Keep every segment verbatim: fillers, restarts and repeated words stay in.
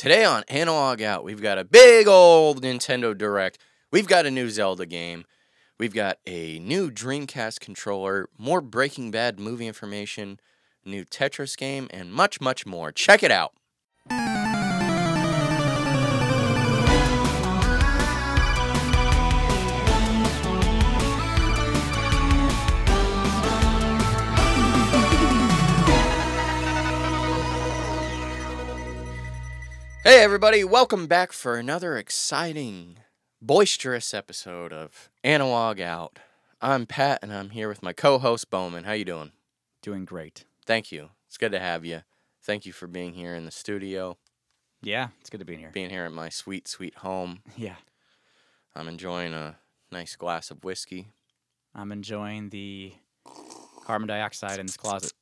Today on Analog Out, we've got a big old Nintendo Direct. We've got a new Zelda game. We've got a new Dreamcast controller, more Breaking Bad movie information, new Tetris game, and much, much more. Check it out. Hey everybody, welcome back for another exciting, boisterous episode of Analog Out. I'm Pat and I'm here with my co-host Bowman. How you doing? Doing great. Thank you. It's good to have you. Thank you for being here in the studio. Yeah, it's good to be here. Being here at my sweet, sweet home. Yeah. I'm enjoying a nice glass of whiskey. I'm enjoying the carbon dioxide in this closet.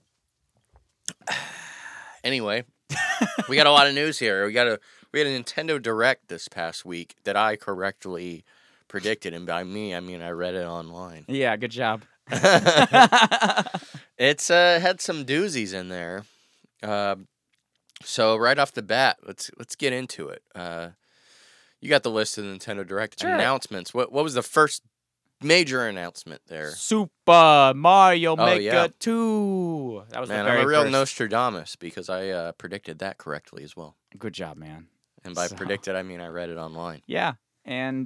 Anyway, we got a lot of news here. We got a we had a Nintendo Direct this past week that I correctly predicted, and by me I mean I read it online. Yeah, good job. It's uh, had some doozies in there. Uh, so right off the bat, let's let's get into it. Uh, you got the list of the Nintendo Direct Sure. announcements. What what was the first major announcement there? Super Mario Oh, Maker yeah. two. That was Man, the very I'm a real first. Nostradamus because I uh, predicted that correctly as well. Good job, man. And by So- predicted, I mean I read it online. Yeah, and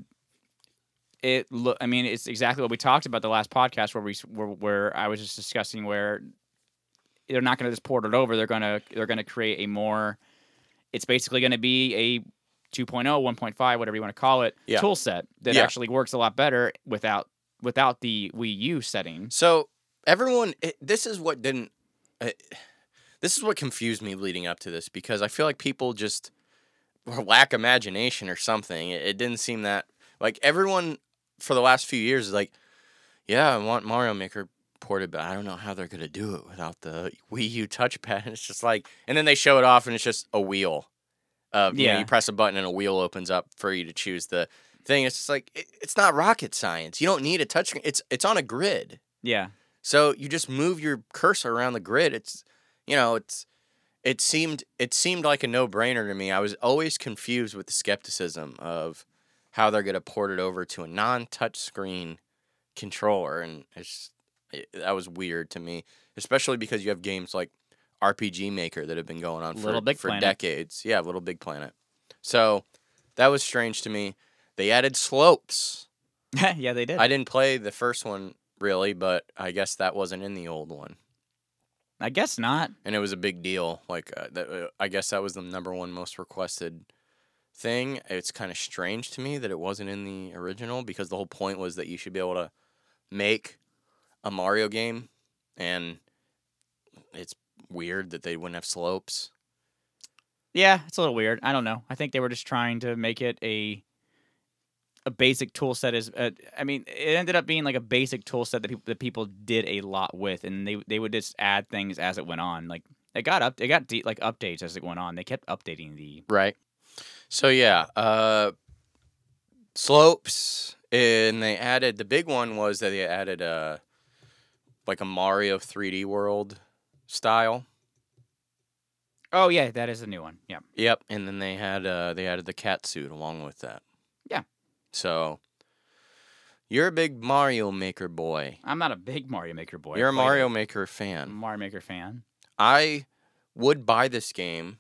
it look. I mean, it's exactly what we talked about the last podcast where we s- where, where I was just discussing where they're not going to just port it over. They're gonna they're gonna create a more. It's basically going to be a two point oh, one point five, whatever you want to call it, Yeah. tool set that Yeah. actually works a lot better without without the Wii U setting. So everyone, it, this is what didn't. Uh, this is what confused me leading up to this because I feel like people just or lack imagination or something. It, it didn't seem that like everyone for the last few years is like, yeah, I want Mario Maker ported, but I don't know how they're gonna do it without the Wii U touchpad. And it's just like, and then they show it off, and it's just a wheel. Uh, you know, Yeah. you press a button and a wheel opens up for you to choose the thing. It's just like it, it's not rocket science. You don't need a touchscreen. It's it's on a grid. Yeah, So you just move your cursor around the grid. It's, you know, it's, it seemed, it seemed like a no-brainer to me. I was always confused with the skepticism of how they're going to port it over to a non-touch screen controller, and it's it, that was weird to me, especially because you have games like R P G Maker that have been going on for, Little Big for Planet. decades. Yeah, Little Big Planet. So that was strange to me. They added slopes. yeah, they did. I I, didn't play the first one really, but I guess that wasn't in the old one. guess not. And it was a big deal. Like, uh, that, uh, I guess that was the number one most requested thing. It's kind of strange to me that it wasn't in the original because the whole point was that you should be able to make a Mario game, and it's weird that they wouldn't have slopes. Yeah, it's a little weird. I don't know. I think they were just trying to make it a a basic tool set. Is uh, I mean, it ended up being like a basic tool set that people that people did a lot with, and they they would just add things as it went on. Like it got up, it got de- like updates as it went on. They kept updating the. Right. So, yeah, uh, slopes, and they added, the big one was that they added a, like a Mario three D World style. Oh yeah, that is a new one. Yeah. Yep, and then they had uh they added the cat suit along with that. Yeah. So you're a big Mario Maker boy. I'm not a big Mario Maker boy. You're a I played Mario it. Maker I'm a fan. Mario Maker fan. I would buy this game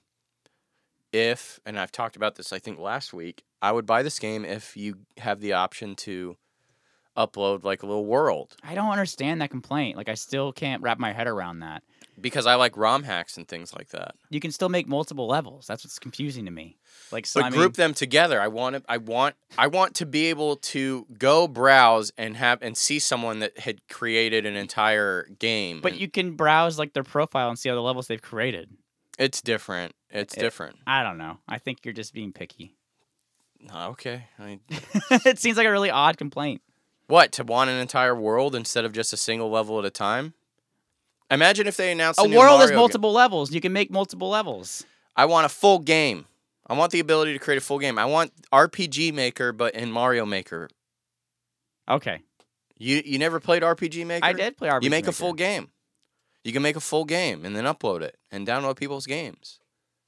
if, and I've talked about this I think last week, I would buy this game if you have the option to upload like a little world. I don't understand that complaint. Like I still can't wrap my head around that. Because I like ROM hacks and things like that. You can still make multiple levels. That's what's confusing to me. Like so, But I mean, group them together. I want to, I want I want to be able to go browse and have and see someone that had created an entire game. But and you can browse like their profile and see all the levels they've created. it's different. It's It- different. I don't know. I think you're just being picky. Oh, okay. I mean, It seems like a really odd complaint. what, to want an entire world instead of just a single level at a time? Imagine if they announced a, A new world has Mario game. multiple levels. You can make multiple levels. I want a full game. I want the ability to create a full game. I want R P G Maker, but in Mario Maker. Okay. You you never played R P G Maker? I did play R P G You make Maker. a full game. You can make a full game and then upload it and download people's games.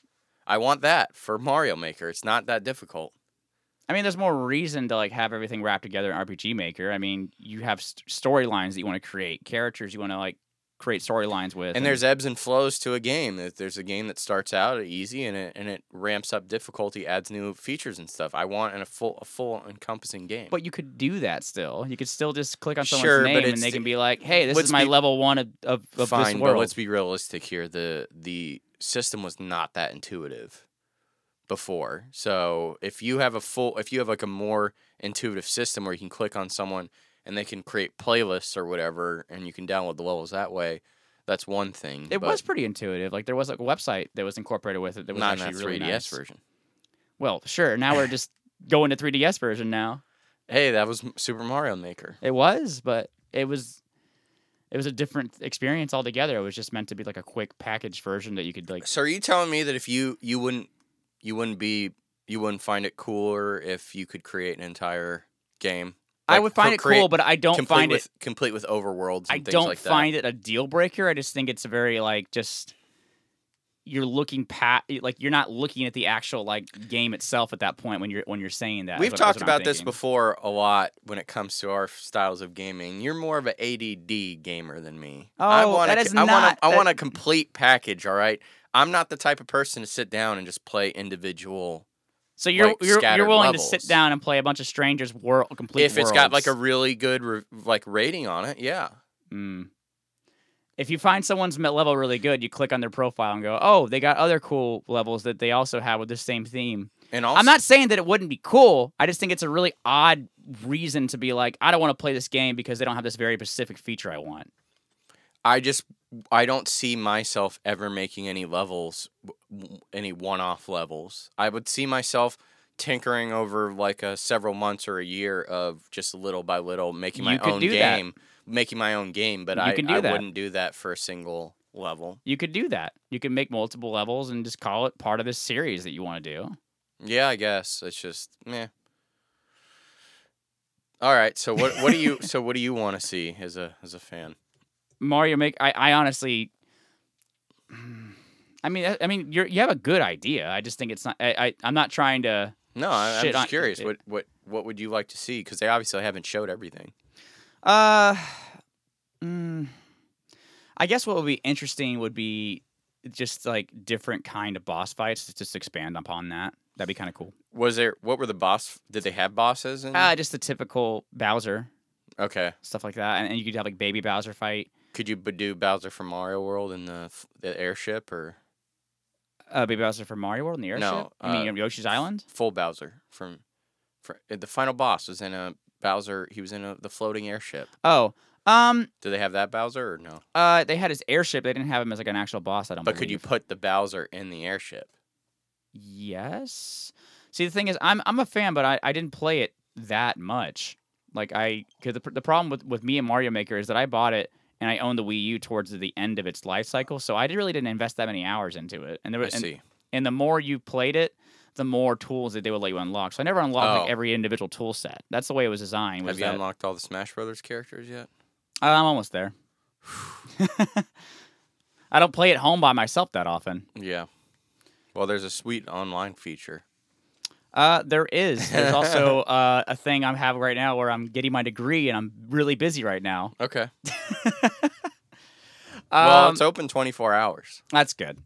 I want that for Mario Maker. It's not that difficult. I mean, there's more reason to like have everything wrapped together in R P G Maker. I mean, you have st- storylines that you want to create, characters you want to like create storylines with, And, and there's ebbs and flows to a game. There's a game that starts out easy and it and it ramps up difficulty, adds new features and stuff. I want a full a full encompassing game. But you could do that still. You could still just click on someone's Sure, but name and it's- they can be like, "Hey, this let's is my be- level one of of, of Fine, this but world." let's be realistic here. The the system was not that intuitive before. So if you have a full, if you have like a more intuitive system where you can click on someone and they can create playlists or whatever, and you can download the levels that way, that's one thing. It but was pretty intuitive. Like there was like a website that was incorporated with it that was not in actually that really three D S nice. version. Well, sure. Now we're just going to three D S version now. Hey, that was Super Mario Maker. It was, but it was it was a different experience altogether. It was just meant to be like a quick packaged version that you could like. So are you telling me that if you you wouldn't you wouldn't be you wouldn't find it cooler if you could create an entire game? I Like, would find cr- it create cool, but I don't complete find with, it. complete with overworlds and I things don't like that. find it a deal breaker. I just think it's a very like just you're looking pat like you're not looking at the actual like game itself at that point when you're when you're saying that. is We've what- is talked what I'm about this thinking. before a lot when it comes to our styles of gaming. You're more of an A D D gamer than me. I Oh, want that a, is I want not- a, I that- want a complete package, all right? I'm not the type of person to sit down and just play individual. So you're like, you're, you're scattered willing to levels. sit down and play a bunch of strangers world complete If it's got like a worlds. really good re- like rating on it, yeah. Mm. If you find someone's me- level really good, you click on their profile and go, "Oh, they got other cool levels that they also have with the same theme." And also, I'm not saying that it wouldn't be cool. I just think it's a really odd reason to be like, "I don't want to play this game because they don't have this very specific feature I want." I just I don't see myself ever making any levels, w- any one-off levels. I would see myself tinkering over like a several months or a year of just little by little making my You could own do that. game, making my own game. But You I, can do I that. wouldn't do that for a single level. You could do that. You could make multiple levels and just call it part of this series that you want to do. Yeah, I guess it's just meh. All right, so what what do you so what do you want to see as a as a fan? Mario make I, I honestly I mean I, I mean you're you have a good idea. I just think it's not I, I I'm not trying to No, I, I'm Shit just on- curious. it- What what what would you like to see? Because they obviously haven't showed everything. uh mm, I guess what would be interesting would be just like different kind of boss fights to just expand upon that. That'd be kind of cool. Was there what were the boss? Did they have bosses? In? Uh just the typical Bowser okay. stuff like that, and, and you could have like baby Bowser fight. Could you b- do Bowser from Mario World in the f- the airship or Uh, baby Bowser from Mario World in the airship. No, you mean uh, Yoshi's Island? full Bowser from? For, the final boss was in a Bowser. He was in a, the floating airship. Oh, um, Do they have that Bowser or no? uh, they had his airship. They didn't have him as like an actual boss. I don't. But could you believe. put the Bowser in the airship? Yes. See, the thing is, I'm I'm a fan, but I, I didn't play it that much. Like I, because the the problem with, with me and Mario Maker is that I bought it and I owned the Wii U towards the end of its life cycle, so I really didn't invest that many hours into it. And there I was, and, see. and the more you played it, the more tools that they would let you unlock. So I never unlocked like Oh. every individual tool set. That's the way it was designed. Was Have you that, unlocked all the Smash Brothers characters yet? Uh, I'm almost there. I don't play at home by myself that often. Yeah. Well, there's a sweet online feature. Uh, there is. There's also uh, a thing I'm having right now where I'm getting my degree and I'm really busy right now. Okay. well, Um, it's open twenty-four hours. that's good.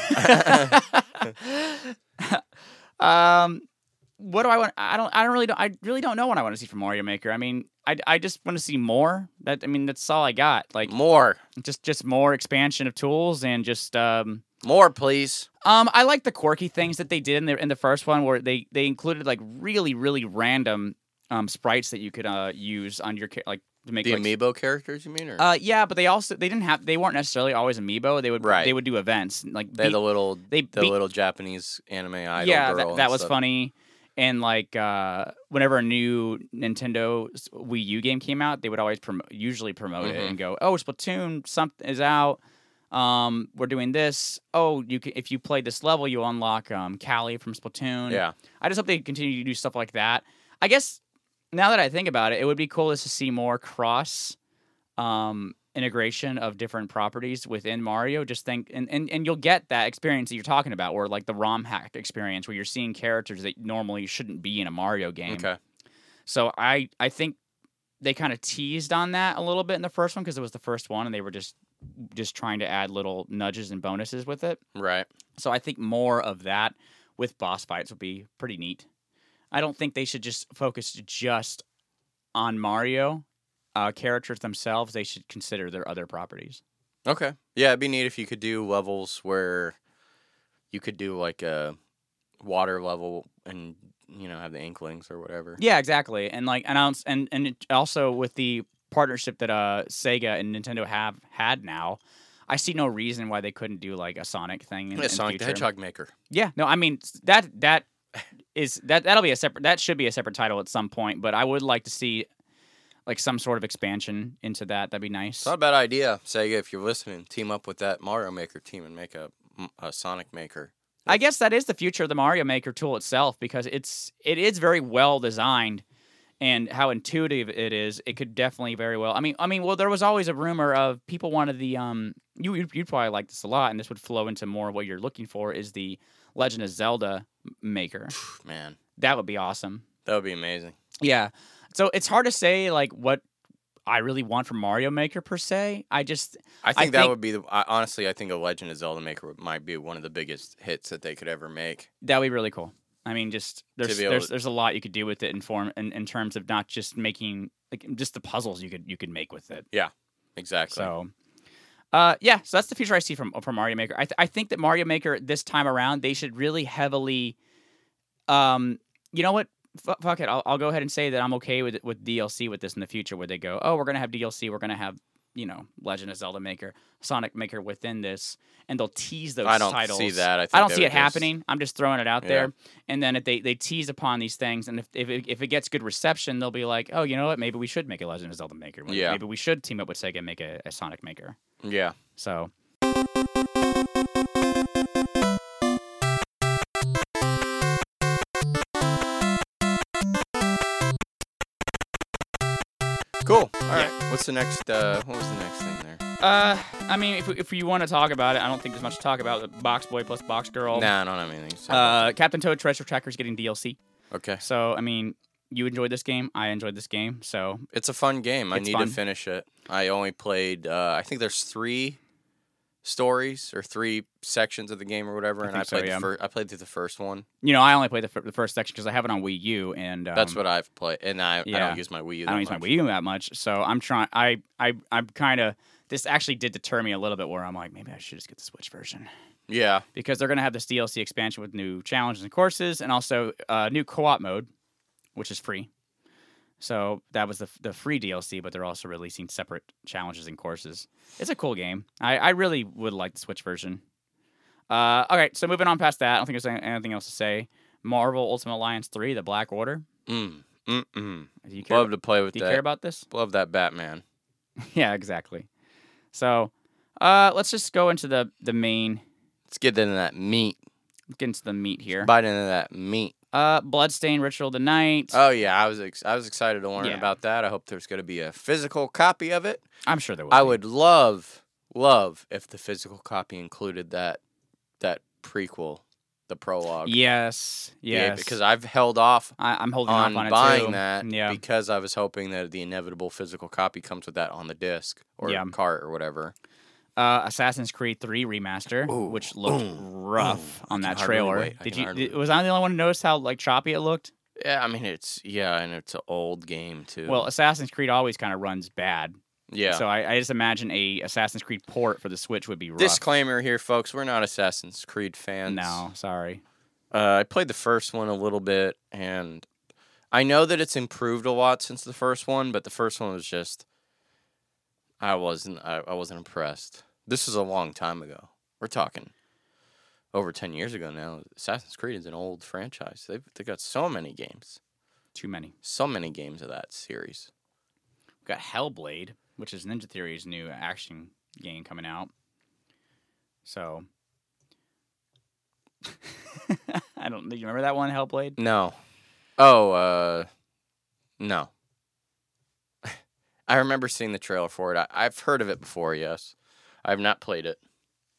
um, what do I want? I don't. I don't really. Don't, I really don't know what I want to see from Mario Maker. I mean, I, I just want to see more. That I mean, that's all I got. Like More. just just more expansion of tools and just um. More, please. Um, I like the quirky things that they did in the in the first one, where they, they included like really really random um sprites that you could uh use on your cha- like to make The like, amiibo characters, you mean? Or Uh, yeah, but they also they didn't have they weren't necessarily always amiibo. They would Right. they would do events like they had beat- the little, they the beat- little Japanese anime idol yeah girl. that, and that was stuff. funny. And like uh, whenever a new Nintendo s- Wii U game came out, they would always promote usually promote it Mhm. and go, "Oh, Splatoon something is out. Um, we're doing this. Oh, you can if you play this level, you unlock um Callie from Splatoon." Yeah. I just hope they continue to do stuff like that. I guess now that I think about it, it would be cool just to see more cross um, integration of different properties within Mario. Just think, and, and, and you'll get that experience that you're talking about, or like the ROM hack experience, where you're seeing characters that normally shouldn't be in a Mario game. Okay. So I, I think they kind of teased on that a little bit in the first one because it was the first one, and they were just just trying to add little nudges and bonuses with it. Right. So I think more of that with boss fights would be pretty neat. I don't think they should just focus just on Mario uh, characters themselves. They should consider their other properties. Okay. Yeah, it'd be neat if you could do levels where you could do like a water level and, you know, have the Inklings or whatever. Yeah, exactly. And like announce and and it also with the partnership that uh Sega and Nintendo have had now, I see no reason why they couldn't do like a Sonic thing in, Yeah, in Sonic the the future. Hedgehog maker. Yeah, no, I mean that that is that that'll be a separate that should be a separate title at some point, but I would like to see like some sort of expansion into that. That'd be nice. It's not a bad idea, Sega, if you're listening. Team up with that Mario Maker team and make a, a Sonic Maker. I guess that is the future of the Mario Maker tool itself, because it's it is very well designed, and how intuitive it is. It could definitely very well. I mean, I mean, well, there was always a rumor of people wanted the um. You you'd, you'd probably like this a lot, and this would flow into more of what you're looking for is the Legend of Zelda Maker. Man, That would be awesome. that would be amazing. Yeah. So it's hard to say like what I really want from Mario Maker per se. I just I think I that think- would be the. I, honestly, I think a Legend of Zelda Maker would- might be one of the biggest hits that they could ever make. that would be really cool. I mean, just there's be able there's to- there's a lot you could do with it in form in, in terms of not just making like just the puzzles you could you could make with it. Exactly. So, uh, yeah, so that's the future I see from from Mario Maker. I th- I think that Mario Maker this time around they should really heavily, um, you know what? F- fuck it, I'll I'll go ahead and say that I'm okay with with D L C with this in the future, where they go, oh, we're gonna have D L C, we're gonna have you know Legend of Zelda Maker, Sonic Maker within this, and they'll tease those I don't titles. see that. I, think I don't they see would it just- happening. I'm just throwing it out Yeah. there. And then if they, they tease upon these things, and if if it, if it gets good reception, they'll be like, oh, you know what? Maybe we should make a Legend of Zelda Maker. Yeah. Maybe we should team up with Sega and make a, a Sonic Maker. Yeah. So. Cool. All right. What's the next? Uh, what was the next thing there? Uh, I mean, if if you want to talk about it, I don't think there's much to talk about. Box Boy plus Box Girl. Nah, I don't have anything. to say. Uh, Captain Toad Treasure Tracker is getting D L C. okay. So I mean, you enjoyed this game. I enjoyed this game. So It's a fun game. I It's need fun. to finish it. I only played. Uh, I think there's three stories or three sections of the game or whatever, I and I think so, played yeah. the first. I played through the first one. you know, I only played the, fir- the first section because I have it on Wii U, and um, That's what I've played, and I, I yeah. don't use my Wii U. I that don't use my much. Wii U that much. So I'm trying. I I I'm kind of. This actually did deter me a little bit, where I'm like, maybe I should just get the Switch version. Yeah. Because they're going to have this D L C expansion with new challenges and courses, and also uh, new co-op mode, which is free. So that was the the free D L C, but they're also releasing separate challenges and courses. It's a cool game. I, I really would like the Switch version. Uh, all right, so moving on past that, I don't think there's any- anything else to say. Marvel Ultimate Alliance three, The Black Order. Mm. Mm. Mm. Do you care, Love to play with do you that. care about this? Love that Batman. Yeah, exactly. So uh, let's just go into the, the main, Let's get into that meat. get into the meat here. Bite into that meat. Uh, Bloodstained Ritual of the Night. Oh yeah, I was ex- I was excited to learn Yeah. about that. I hope there's going to be a physical copy of it. I'm sure there will I be. would love love if the physical copy included that that prequel, the prologue. Yes, Yeah, yes. because I've held off I, I'm holding on off on it buying too. that Yeah, because I was hoping that the inevitable physical copy comes with that on the disc or Yeah. cart or whatever. uh, Assassin's Creed three remaster, Ooh, which looked ooh, rough ooh. on I that can hardly trailer. wait. I Did can you? hardly Did, was I the only one who noticed how like choppy it looked? Yeah, I mean it's yeah, and it's an old game too. Well, Assassin's Creed always kind of runs bad. yeah. So I, I just imagine a Assassin's Creed port for the Switch would be rough. Disclaimer here, folks: we're not Assassin's Creed fans. No, sorry. Uh, I played the first one a little bit, and I know that it's improved a lot since the first one, but the first one was just I wasn't I, I wasn't impressed. This is a long time ago. We're talking over ten years ago now. Assassin's Creed is an old franchise. They've they got so many games, Too many. so many games of that series. We got Hellblade, which is Ninja Theory's new action game coming out. So I don't. Do you remember that one, Hellblade? No, oh, uh, no. I remember seeing the trailer for it. I, I've heard of it before, yes. I have not played it.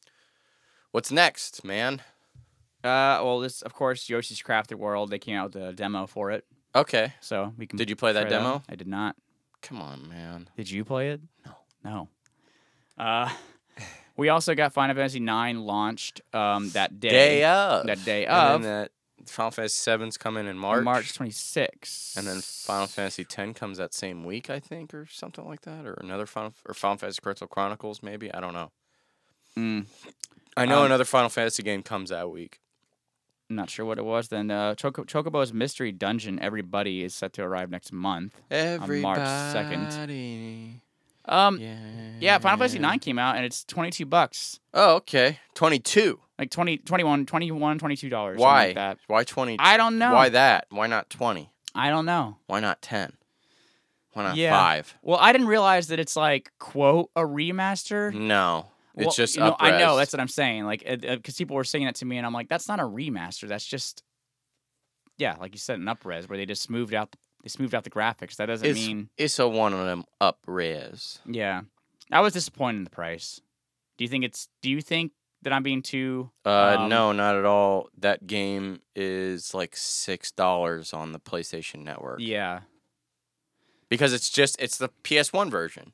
What's next, man? Uh, well, this of course Yoshi's Crafted World. They came out with a demo for it, Okay. so we can. Did you play that try demo? I did not. Come on, man. Did you play it? No. No. Uh, we also got Final Fantasy nine launched um that day. Day of. That day And of. then that Final Fantasy seven's coming in March. March twenty-sixth. And then Final Fantasy ten comes that same week, I think, or something like that, or another Final or Final Fantasy Crystal Chronicles, maybe. I don't know. Mm. I know Um, another Final Fantasy game comes that week. I'm not sure what it was. Then uh, Choco- Chocobo's Mystery Dungeon, Everybody, is set to arrive next month. Everybody. March second. Um, Yeah. yeah, Final Fantasy nine came out, and it's twenty-two bucks. Oh, okay. twenty-two. Like twenty, twenty-one, twenty-one, twenty-two dollars. Why? Like that. Why twenty? I don't know. Why that? Why not twenty? I don't know. Why not ten? Why not Yeah. five? Well, I didn't realize that it's like, quote, a remaster. No. It's Well, just you know, I know, up-res. that's what I'm saying. Like, because people were saying that to me, and I'm like, that's not a remaster. That's just, yeah, like you said, an up-res where they just smoothed out, they smoothed out the graphics. That doesn't It's, mean, it's a one of them up res. yeah. I was disappointed in the price. Do you think it's? Do you think that I'm being too? Uh, Um, no, not at all. That game is like six dollars on the PlayStation Network Yeah. because it's just it's the P S one version,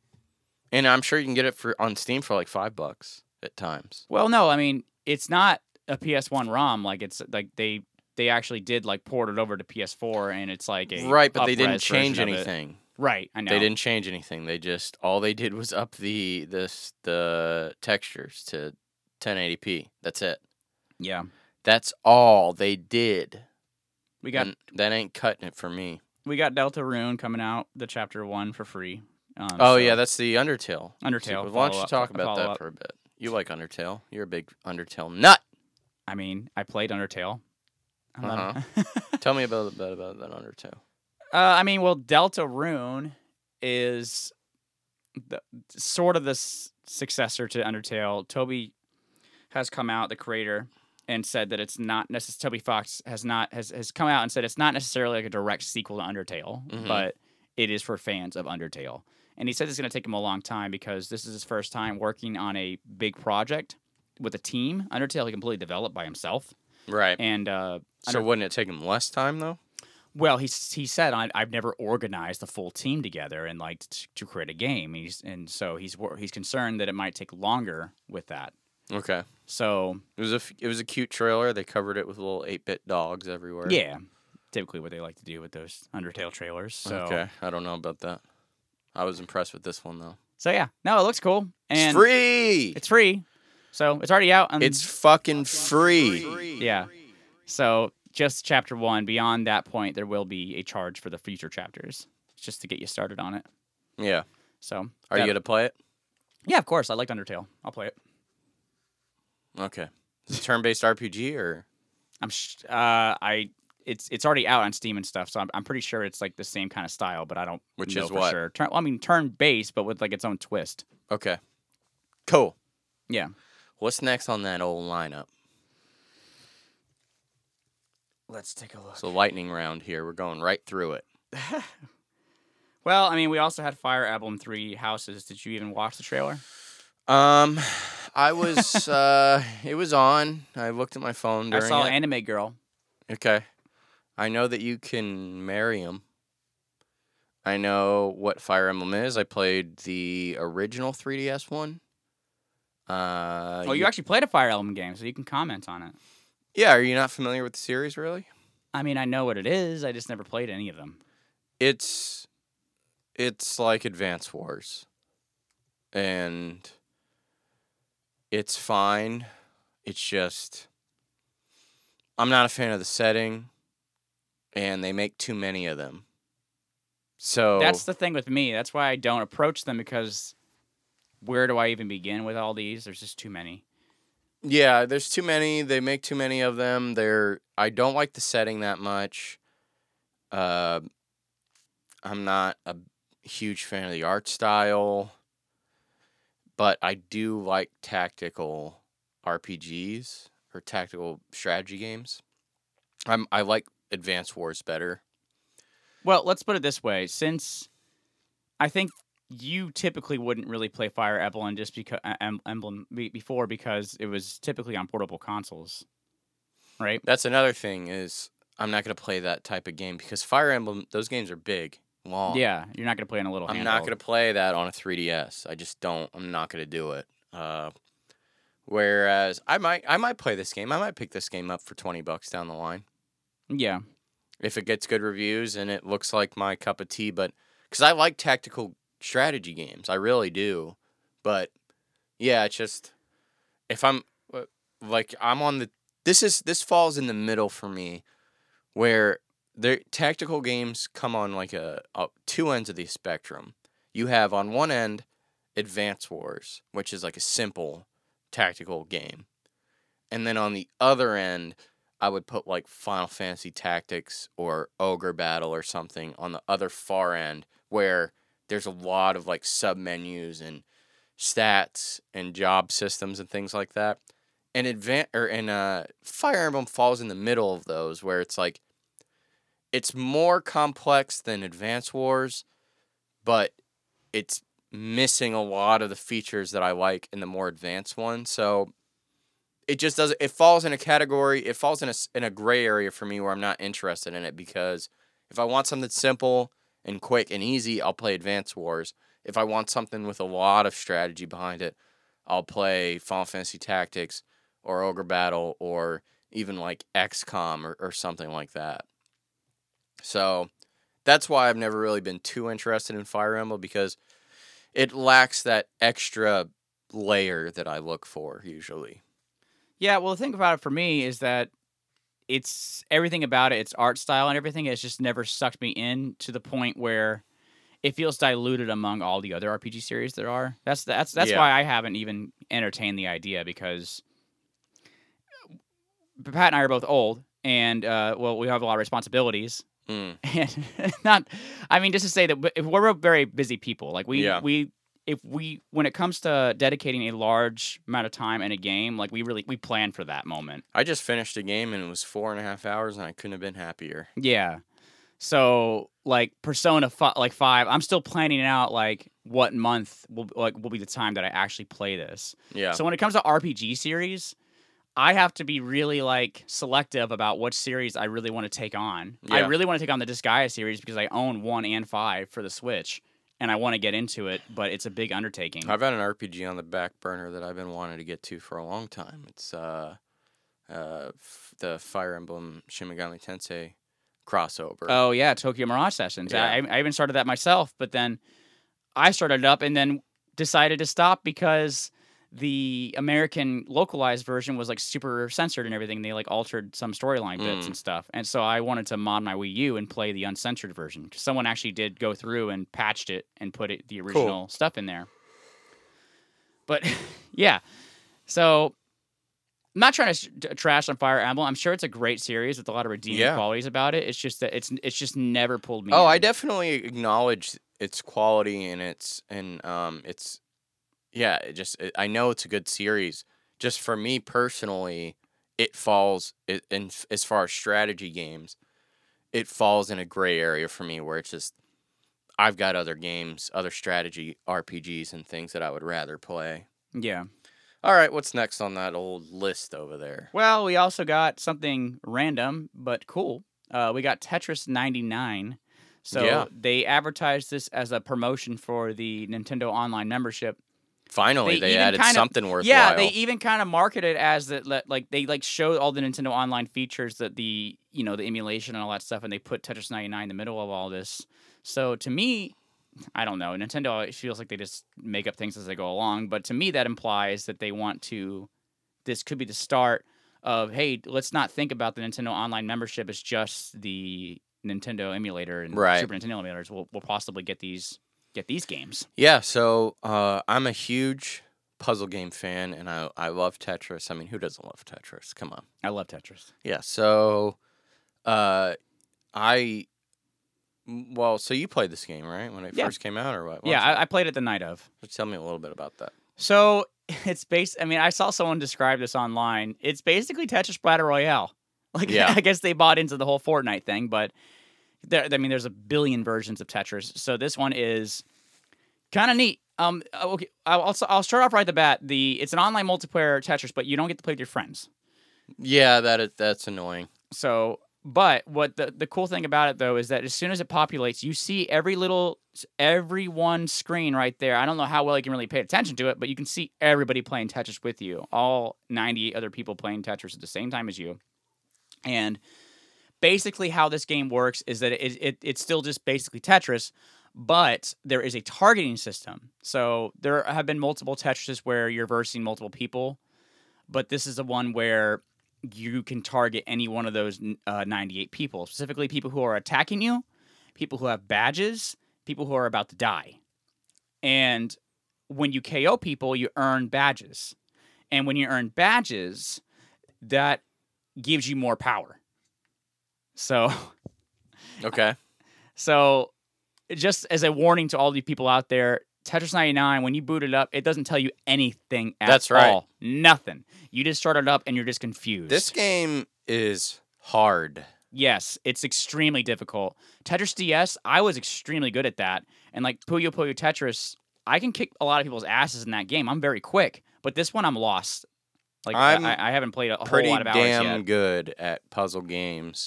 and I'm sure you can get it for on Steam for like five bucks at times. Well, no, I mean it's not a P S one ROM. Like it's like they they actually did like port it over to P S four, and it's like a Right, but they up-res didn't change version of it. anything. Right, I know. They didn't change anything. They just all they did was up the this the textures to ten eighty p. That's it. Yeah, That's all they did. we got And that ain't cutting it for me. we got Deltarune coming out the chapter one for free. Um, Oh so- yeah, that's the Undertale. Undertale, sequel. Why don't you follow-up- talk about that follow-up. for a bit? You like Undertale. You're a big Undertale nut. I mean, I played Undertale. I'm not- Tell me about about about that Undertale. uh, I mean, well, Deltarune is the, sort of the s- successor to Undertale. Toby has come out, the creator, and said that it's not necessarily. Toby Fox has not has, has come out and said it's not necessarily like a direct sequel to Undertale, Mhm. but it is for fans of Undertale. And he said it's going to take him a long time because this is his first time working on a big project with a team. Undertale he completely developed by himself, Right. and uh, So wouldn't it take him less time though? well, he he said I, I've never organized a full team together and like t- to create a game. He's and so he's wor- he's concerned that it might take longer with that. Okay. So It was a f- it was a cute trailer. They covered it with little eight bit dogs everywhere. yeah, typically what they like to do with those Undertale trailers. So Okay. I don't know about that. I was impressed with this one though. so yeah, no, it looks cool and it's free. It's free, so it's already out. On, It's fucking free. yeah. So just chapter one. Beyond that point, there will be a charge for the future chapters, just to get you started on it. Yeah. So Are you that- gonna play it? Yeah, of course. I liked Undertale. I'll play it. Okay. Is it turn based R P G or? I'm sh- uh I it's it's already out on Steam and stuff, so I'm I'm pretty sure it's like the same kind of style, but I don't Which know is for what? sure. Turn, well, I mean turn based, but with like its own twist. Okay. Cool. Yeah. What's next on that old lineup? Let's take a look. So lightning round here. We're going right through it. Well, I mean, we also had Fire Emblem Three Houses. Did you even watch the trailer? Um, I was uh, it was on. I looked at my phone I during saw it. Anime Girl. Okay. I know that you can marry him. I know what Fire Emblem is. I played the original three D S one. Uh, Oh, you actually played a Fire Emblem game, so you can comment on it. yeah. Are you not familiar with the series, really? I mean, I know what it is. I just never played any of them. It's it's like Advance Wars, and it's fine. It's just I'm not a fan of the setting, and they make too many of them. So That's the thing with me. That's why I don't approach them, because where do I even begin with all these? There's just too many. yeah, there's too many. They make too many of them. They're I don't like the setting that much. Uh, I'm not a huge fan of the art style, but I do like tactical R P Gs or tactical strategy games. I'm I like Advance Wars better. Well, let's put it this way. Since I think you typically wouldn't really play Fire Emblem just because Emblem before because it was typically on portable consoles, right? That's another thing is I'm not going to play that type of game because Fire Emblem, those games are big, long. Yeah, you're not going to play in a little I'm handheld. not going to play that on a three D S. I just don't. I'm not going to do it. Uh, whereas I might I might play this game. I might pick this game up for twenty bucks down the line. Yeah. If it gets good reviews and it looks like my cup of tea, but because I like tactical strategy games, I really do. But yeah, it's just if I'm like I'm on the this is this falls in the middle for me, where the tactical games come on like a, a two ends of the spectrum. You have on one end Advance Wars, which is like a simple tactical game, and then on the other end, I would put like Final Fantasy Tactics or Ogre Battle or something on the other far end where there's a lot of like sub-menus and stats and job systems and things like that. And advan- or and uh, Fire Emblem falls in the middle of those where it's like it's more complex than Advance Wars, but it's missing a lot of the features that I like in the more advanced one. So it just doesn't. It falls in a category. It falls in a in a gray area for me where I'm not interested in it because if I want something simple and quick and easy, I'll play Advance Wars. If I want something with a lot of strategy behind it, I'll play Final Fantasy Tactics or Ogre Battle or even like X COM or, or something like that. So that's why I've never really been too interested in Fire Emblem because it lacks that extra layer that I look for usually. Yeah, well, the thing about it for me is that it's everything about it, its art style and everything has just never sucked me in to the point where it feels diluted among all the other R P G series there are. That's that's that's Yeah. why I haven't even entertained the idea because Pat and I are both old and uh, well, we have a lot of responsibilities. Mm. And not, I mean, just to say that if we're very busy people. Like we Yeah. we. If we, when it comes to dedicating a large amount of time in a game, like we really, we plan for that moment. I just finished a game and it was four and a half hours and I couldn't have been happier. Yeah. So like Persona, f- like five, I'm still planning out like what month will like will be the time that I actually play this. Yeah. So when it comes to R P G series, I have to be really like selective about what series I really want to take on. I Yeah. really want to take on the Disgaea series because I own one and five for the Switch. And I want to get into it, but it's a big undertaking. I've had an R P G on the back burner that I've been wanting to get to for a long time. It's uh, uh, f- the Fire Emblem Shin Megami Tensei crossover. Oh, yeah, Tokyo Mirage Sessions. Yeah. I, I even started that myself, but then I started it up and then decided to stop because the American localized version was like super censored and everything. They like altered some storyline bits Mm. and stuff. And so I wanted to mod my Wii U and play the uncensored version because someone actually did go through and patched it and put it the original Cool. stuff in there. But yeah, so I'm not trying to sh- t- trash on Fire Emblem. I'm sure it's a great series with a lot of redeeming Yeah. qualities about it. It's just that it's it's just never pulled me. Oh, in. I definitely acknowledge its quality and its and um its yeah. It just it, I know it's a good series. Just for me personally, it falls it, in as far as strategy games, it falls in a gray area for me where it's just I've got other games, other strategy R P Gs and things that I would rather play. Yeah. All right, what's next on that old list over there? Well, we also got something random but cool. Uh, we got Tetris ninety-nine. So Yeah. they advertised this as a promotion for the Nintendo Online membership. Finally, They they, even added kind of- something worthwhile. Yeah, they even kind of marketed it as that. le- Like they like show all the Nintendo Online features, that the you know the emulation and all that stuff, and they put Tetris ninety-nine in the middle of all this. So to me, I don't know. Nintendo, it feels like they just make up things as they go along. But to me, that implies that they want to. This could be the start of, hey, let's not think about the Nintendo Online membership as just the Nintendo emulator and Right. Super Nintendo emulators. We'll, we'll possibly get these get these games. Yeah, so uh, I'm a huge puzzle game fan, and I I love Tetris. I mean, who doesn't love Tetris? Come on. I love Tetris. Yeah, so uh, I well, so you played this game, right, when it Yeah. first came out, or what? Why Yeah, don't I, I played it the night of. you tell me a little bit about that. So it's based. I mean, I saw someone describe this online. It's basically Tetris Battle Royale. Like, Yeah. I guess they bought into the whole Fortnite thing, but there. I mean, there's a billion versions of Tetris. So this one is kind of neat. Um, uh, okay, I'll I'll I'll start off right at the bat. The it's an online multiplayer Tetris, but you don't get to play with your friends. Yeah, that is, that's annoying. So, but what the the cool thing about it though is that as soon as it populates, you see every little every one screen right there. I don't know how well you can really pay attention to it, but you can see everybody playing Tetris with you. All ninety-eight other people playing Tetris at the same time as you. And basically how this game works is that it, it it's still just basically Tetris, but there is a targeting system. So there have been multiple Tetrises where you're versing multiple people, but this is the one where you can target any one of those uh, ninety-eight people, specifically people who are attacking you, people who have badges, people who are about to die. And when you K O people, you earn badges. And when you earn badges, that gives you more power. So, Okay. so just as a warning to all the people out there, Tetris ninety-nine, when you boot it up, it doesn't tell you anything at That's right. all. Nothing. You just start it up and you're just confused. This game is hard. Yes, it's extremely difficult. Tetris D S, I was extremely good at that. And like Puyo Puyo Tetris, I can kick a lot of people's asses in that game. I'm very quick. But this one, I'm lost. Like I'm I, I haven't played a whole Pretty lot of hours damn yet. good at puzzle games.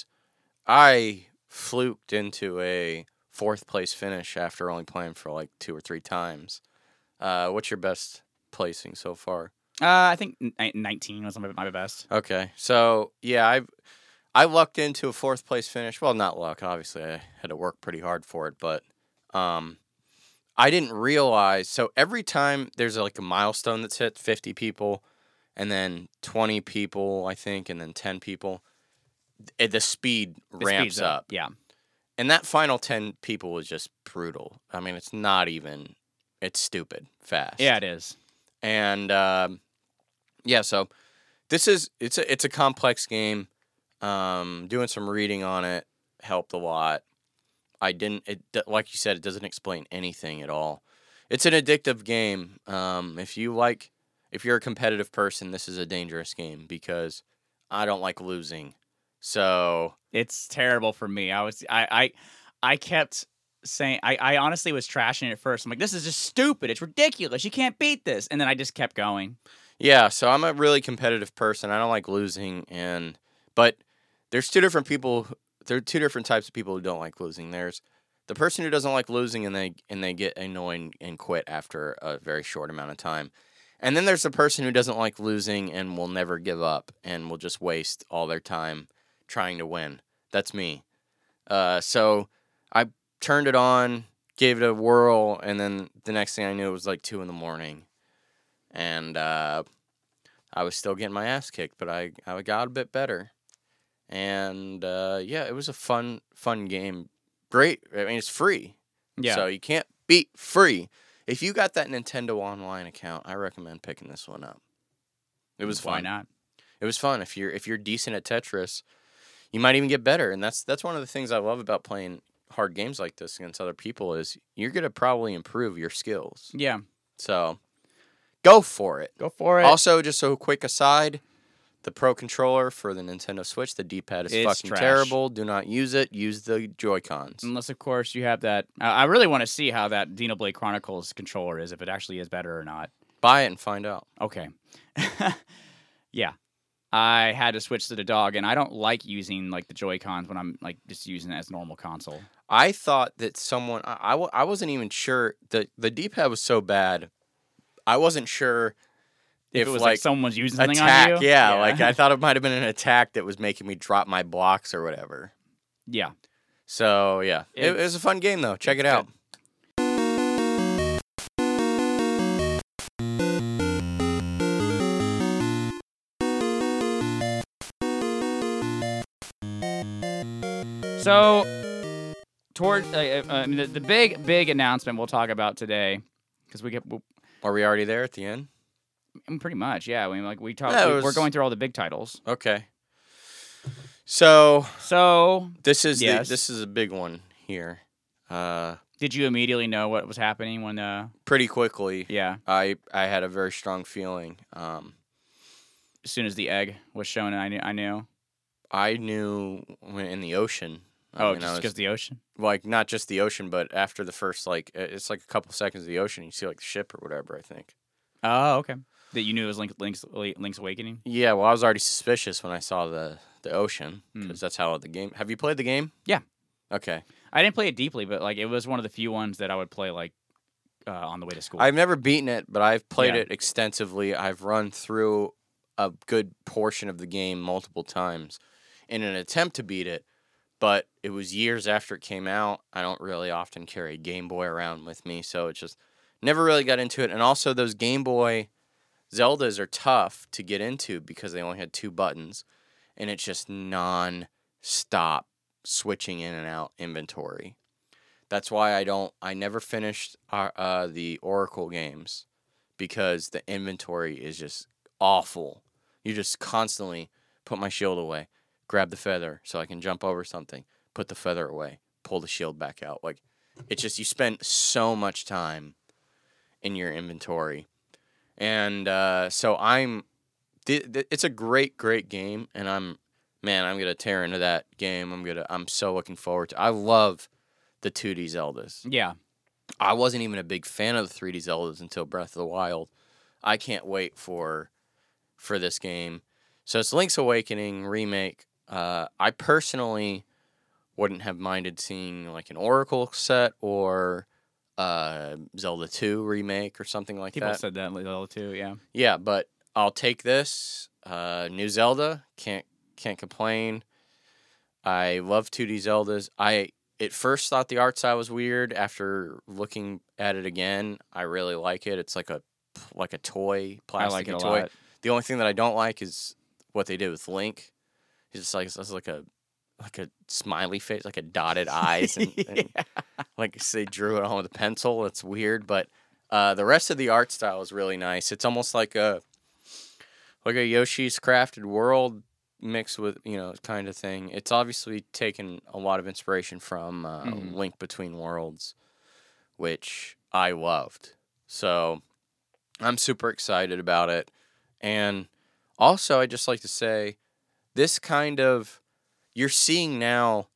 I fluked into a fourth place finish after only playing for like two or three times. Uh, what's your best placing so far? Uh, I think n- nineteen was my, my best. Okay, so yeah, I've I lucked into a fourth place finish. Well, not luck, obviously. I had to work pretty hard for it, but um, I didn't realize. So every time there's like a milestone that's hit, fifty people, and then twenty people, I think, and then ten people, it, the speed The ramps speed's up. Yeah. And that final ten people was just brutal. I mean, it's not even, it's stupid fast. Yeah, it is. And um, yeah, so this is, it's a, it's a complex game. Um, doing some reading on it helped a lot. I didn't, it like you said, it doesn't explain anything at all. It's an addictive game. Um, if you like, if you're a competitive person, this is a dangerous game because I don't like losing. So It's terrible for me. I was I I, I kept saying I, I honestly was trashing it at first. I'm like, this is just stupid. It's ridiculous. You can't beat this. And then I just kept going. yeah, so I'm a really competitive person. I don't like losing, and but there's two different people. There are two different types of people who don't like losing. There's the person who doesn't like losing, and they and they get annoying and quit after a very short amount of time. And then there's the person who doesn't like losing and will never give up and will just waste all their time trying to win. That's me. Uh, so I turned it on, gave it a whirl, and then the next thing I knew, it was like two in the morning, and uh, I was still getting my ass kicked, but I I got a bit better, and uh, yeah, it was a fun fun game. Great. I mean, it's free, Yeah. so you can't beat free. If you got that Nintendo Online account, I recommend picking this one up. It was fun. Why not? It was fun. If you're if you're decent at Tetris, you might even get better, and that's that's one of the things I love about playing hard games like this against other people is you're gonna probably improve your skills. Yeah. So go for it. Go for it. Also, just a quick aside, the Pro Controller for the Nintendo Switch, the D-pad is It's fucking trash. terrible. Do not use it. Use the Joy-Cons. Unless, of course, you have that. I I really want to see how that Xenoblade Chronicles controller is, if it actually is better or not. Buy it and find out. Okay. Yeah. I had to switch to the dog, and I don't like using like the Joy-Cons when I'm like just using it as normal console. I thought that someone, I, I, w- I wasn't even sure, the, the D-pad was so bad, I wasn't sure If, if, it was like, like, someone was using something attack, on you. yeah, like I thought it might have been an attack that was making me drop my blocks or whatever. Yeah. So, yeah, it, it It's- was a fun game, though. Check it it's out. So, toward uh, uh, I mean, the, the big, big announcement we'll talk about today, because we get we, Are we already there at the end? pretty much, yeah. I mean, like we talk, Yeah, it we, we're was- going through all the big titles. Okay. So, So, this is Yes. the, this is a big one here. Uh, did you immediately know what was happening when? Uh, pretty quickly, yeah, I I had a very strong feeling. Um, as soon as the egg was shown, I knew. I knew. I knew when in the ocean. I Oh, mean, I just was- because the ocean. like not just the ocean, but after the first like uh, it's like a couple seconds of the ocean, you see like the ship or whatever. I think. Oh, okay. That you knew it was Link, Link's Link's Awakening. Yeah, well, I was already suspicious when I saw the the ocean Hmm. because that's how the game. Have you played the game? Yeah. Okay. I didn't play it deeply, but like it was one of the few ones that I would play like uh, on the way to school. I've never beaten it, but I've played Yeah. it extensively. I've run through a good portion of the game multiple times in an attempt to beat it, but it was years after it came out. I don't really often carry a Game Boy around with me, so it just never really got into it. And also, those Game Boy Zeldas are tough to get into because they only had two buttons, and it's just non-stop switching in and out inventory. That's why I don't. I never finished uh, uh, the Oracle games because the inventory is just awful. You just constantly put my shield away, grab the feather so I can jump over something, put the feather away, pull the shield back out. Like it's just you spend so much time in your inventory, and uh, so I'm. Th- th- it's a great, great game, and I'm man. I'm gonna tear into that game. I'm gonna. I'm so looking forward to. I love the two D Zeldas. yeah. I wasn't even a big fan of the three D Zeldas until Breath of the Wild. I can't wait for for this game. So it's Link's Awakening remake. Uh, I personally wouldn't have minded seeing like an Oracle set or uh, Zelda two remake or something like People that. said that little too. Yeah. Yeah, but I'll take this. Uh, new Zelda. Can't can't complain. I love two D Zeldas. I at first thought the art style was weird. After looking at it again, I really like it. It's like a like a toy, I plastic like it a toy. lot. The only thing that I don't like is what they did with Link. He's just like it's like a like a smiley face, like a dotted eyes, and, and like they drew it on with a pencil. It's weird, but uh, the rest of the art style is really nice. It's almost like a like a Yoshi's Crafted World mixed with, you know, kind of thing. It's obviously taken a lot of inspiration from uh, Mhm. Link Between Worlds, which I loved. So I'm super excited about it. And also, I'd just like to say, this kind of, you're seeing now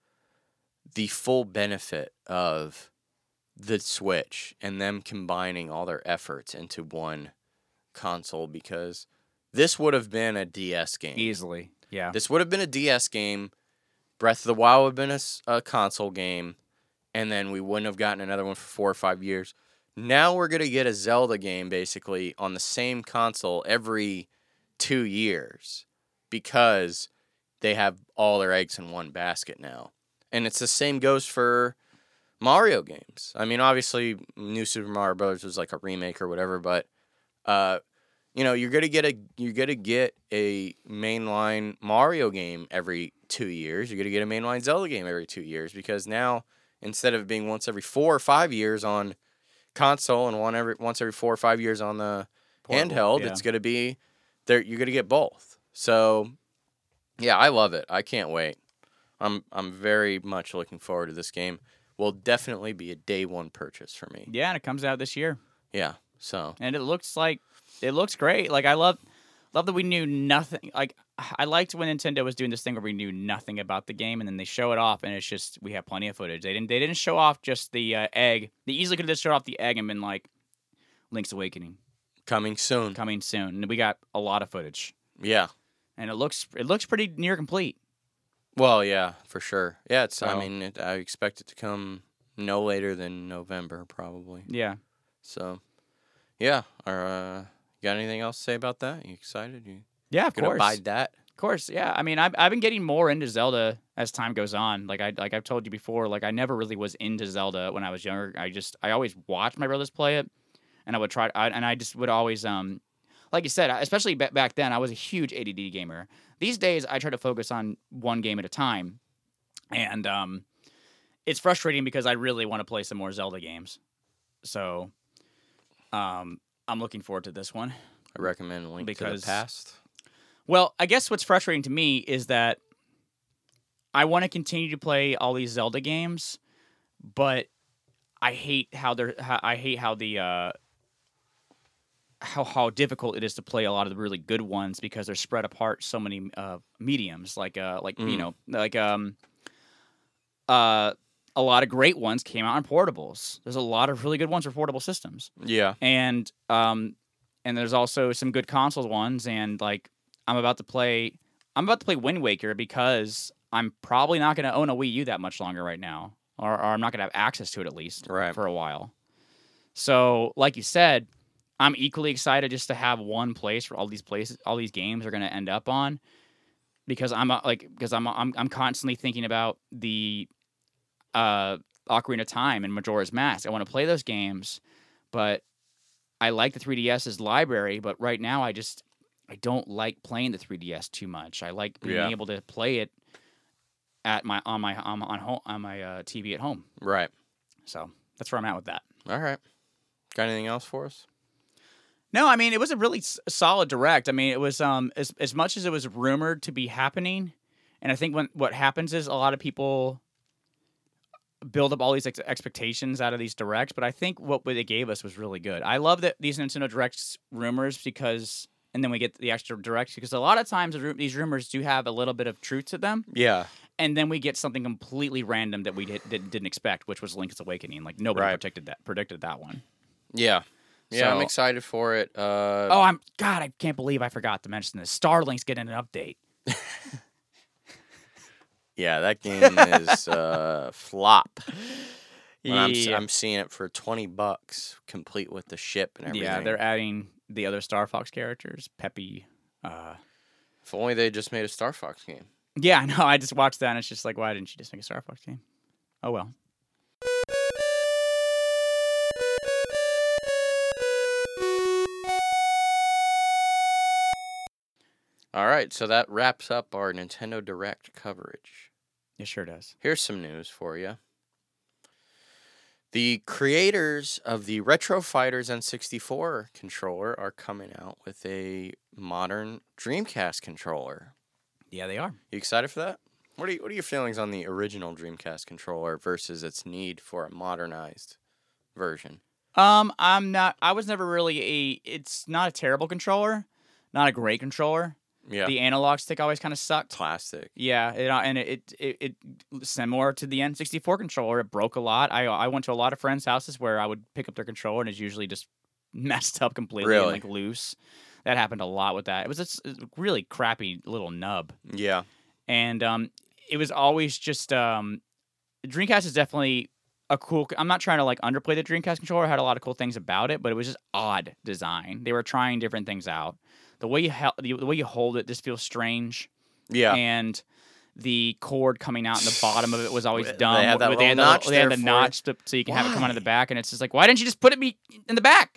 the full benefit of the Switch and them combining all their efforts into one console, because this would have been a D S game. Easily. Yeah. This would have been a D S game. Breath of the Wild would have been a, s- a console game. And then we wouldn't have gotten another one for four or five years. Now we're going to get a Zelda game basically on the same console every two years because they have all their eggs in one basket now. And it's the same goes for Mario games. I mean, obviously, New Super Mario Bros. Was like a remake or whatever, but uh, you know, you're gonna get a you're gonna get a mainline Mario game every two years. You're gonna get a mainline Zelda game every two years because now instead of it being once every four or five years on console and one every once every four or five years on the Portable, handheld, yeah. it's gonna be there. You're gonna get both. So yeah, I love it. I can't wait. I'm I'm very much looking forward to this game. Will definitely be a day one purchase for me. Yeah, and it comes out this year, Yeah. So and it looks like it looks great. Like I love, love that we knew nothing. Like I liked when Nintendo was doing this thing where we knew nothing about the game, and then they show it off, and it's just we have plenty of footage. They didn't they didn't show off just the uh, egg. They easily could have just showed off the egg and been like, Link's Awakening coming soon. coming soon, and we got a lot of footage, Yeah. and it looks it looks pretty near complete. Well, yeah, for sure. Yeah, it's. I So- mean, it, I expect it to come no later than November, probably. Yeah. So, yeah. Are uh, you got anything else to say about that? You excited? You Yeah, of gonna course. buy that? Of course, yeah. I mean, I've I've been getting more into Zelda as time goes on. Like I like I've told you before, like I never really was into Zelda when I was younger. I just I always watched my brothers play it, and I would try. I, and I just would always um, like you said, especially ba- back then, I was a huge A D D gamer. These days, I try to focus on one game at a time, and um, it's frustrating because I really want to play some more Zelda games. So, um, I'm looking forward to this one. I recommend Link Because- to the Past. Well, I guess what's frustrating to me is that I want to continue to play all these Zelda games, but I hate how they're. How, I hate how the uh, how how difficult it is to play a lot of the really good ones because they're spread apart so many uh, mediums. Like uh, like you Mm. know, like um, uh, a lot of great ones came out on portables. There's a lot of really good ones for portable systems. Yeah. And um, and there's also some good console ones. And like, I'm about to play, I'm about to play Wind Waker because I'm probably not going to own a Wii U that much longer right now, or, or I'm not going to have access to it at least Right. for a while. So, like you said, I'm equally excited just to have one place where all these places, all these games are going to end up on, because I'm uh, like, because I'm I'm I'm constantly thinking about the uh, Ocarina of Time and Majora's Mask. I want to play those games, but I like the three D S's library. But right now, I just I don't like playing the three D S too much. I like being Yeah. able to play it at my on my on on, home, on my uh, T V at home. Right. So that's where I'm at with that. All right. Got anything else for us? No, I mean, it was a really s- solid direct. I mean, it was um as as much as it was rumored to be happening, and I think when what happens is a lot of people build up all these ex- expectations out of these directs, but I think what they gave us was really good. I love that these Nintendo Directs rumors because, and then we get the extra directs because a lot of times the ru- these rumors do have a little bit of truth to them, Yeah. and then we get something completely random that we did, did, didn't expect, which was Link's Awakening. Like nobody Right. predicted that predicted that one. Yeah. Yeah, I'm So- excited for it. Uh, Oh, I'm God! I can't believe I forgot to mention this. Starlink's getting an update. yeah, that game is uh, flop. When I'm, s- Yeah. I'm seeing it for twenty bucks, complete with the ship and everything. Yeah, they're adding the other Star Fox characters, Peppy. Uh, If only they just made a Star Fox game. yeah, I know. I just watched that, and it's just like, why didn't you just make a Star Fox game? Oh well. All right, so that wraps up our Nintendo Direct coverage. It sure does. Here's some news for you. The creators of the Retro Fighters N sixty-four controller are coming out with a modern Dreamcast controller. Yeah, they are. You excited for that? What are you, what are your feelings on the original Dreamcast controller versus its need for a modernized version? Um, I'm not. I was never really a. It's not a terrible controller, not a great controller. Yeah, The analog stick always kind of sucked. plastic. Yeah, it, uh, and it, it it it similar to the N sixty-four controller. It broke a lot. I I went to a lot of friends' houses where I would pick up their controller and it's usually just messed up completely Really? and like loose. That happened a lot with that. It was a s- a really crappy little nub, Yeah, and um, it was always just um, Dreamcast is definitely a cool. I'm not trying to like underplay the Dreamcast controller. It had a lot of cool things about it, but it was just odd design. They were trying different things out. The way you hel- the, the way you hold it just feels strange. yeah. And the cord coming out in the bottom of it was always They dumb. had that They had little the, notch they had there the for notch to, so you can have it come out of the Why? back, and it's just like, why didn't you just put it be in the back?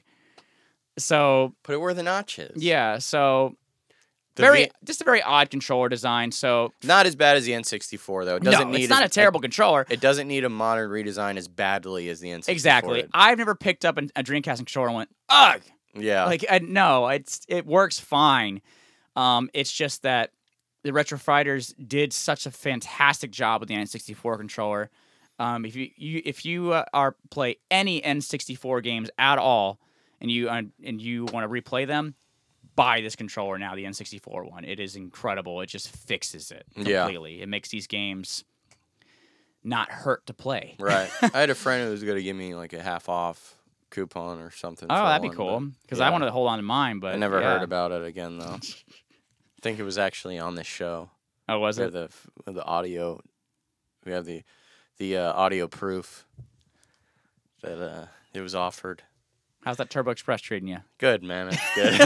So Put it where the notch is. yeah, so The very V- just a very odd controller design. So not as bad as the N sixty-four though. It doesn't no, need it's not as, a terrible controller. It doesn't need a modern redesign as badly as the N sixty-four. Exactly. did. I've never picked up an, a Dreamcast controller and went, ugh. Yeah. Like I, no, it's it works fine. Um, it's just that the Retro Fighters did such a fantastic job with the N sixty-four controller. Um, if you, you if you uh, are play any N sixty-four games at all, and you uh, and you want to replay them, buy this controller now, the N sixty-four one. It is incredible. It just fixes it Yeah. completely. It makes these games not hurt to play. Right. I had a friend who was going to give me like a half off coupon or something. Oh, for that'd be one, cool. but, Because yeah. I wanted to hold on to mine, but I never yeah. heard about it again though. I think it was actually on this show. Oh, was We have it? the the audio. We have the the uh, audio proof that uh, it was offered. How's that Turbo Express treating you? Good man, it's good.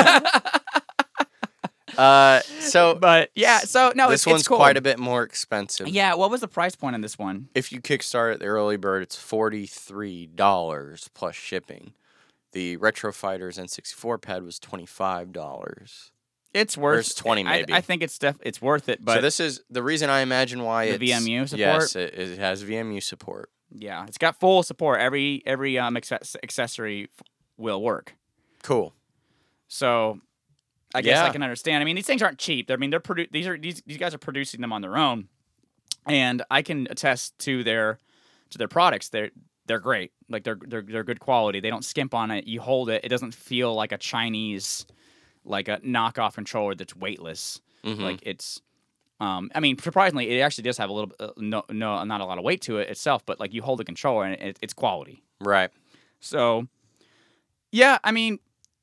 uh, so But yeah, so no, this it's, one's it's cool. quite a bit more expensive. Yeah, what was the price point on this one? If you kickstart at the early bird, it's forty three dollars plus shipping. The Retro Fighters N sixty-four pad was twenty five dollars. It's worth it's twenty I- maybe. I, think it's def- it's worth it, but So this is the reason I imagine why The it's V M U support? Yes, it, it has V M U support. yeah, it's got full support. Every every um access- accessory f- will work. Cool. So I guess I Yeah. can understand. I mean, these things aren't cheap. I mean, they're produ- these are these these guys are producing them on their own, and I can attest to their to their products. They're they're great. Like they're they're they're good quality. They don't skimp on it. You hold it, it doesn't feel like a Chinese, like a knockoff controller that's weightless. Mhm. Like it's Um, I mean, surprisingly, it actually does have a little, uh, no, no, not a lot of weight to it itself, but like you hold the controller and it, it's quality. Right. So, yeah, I mean,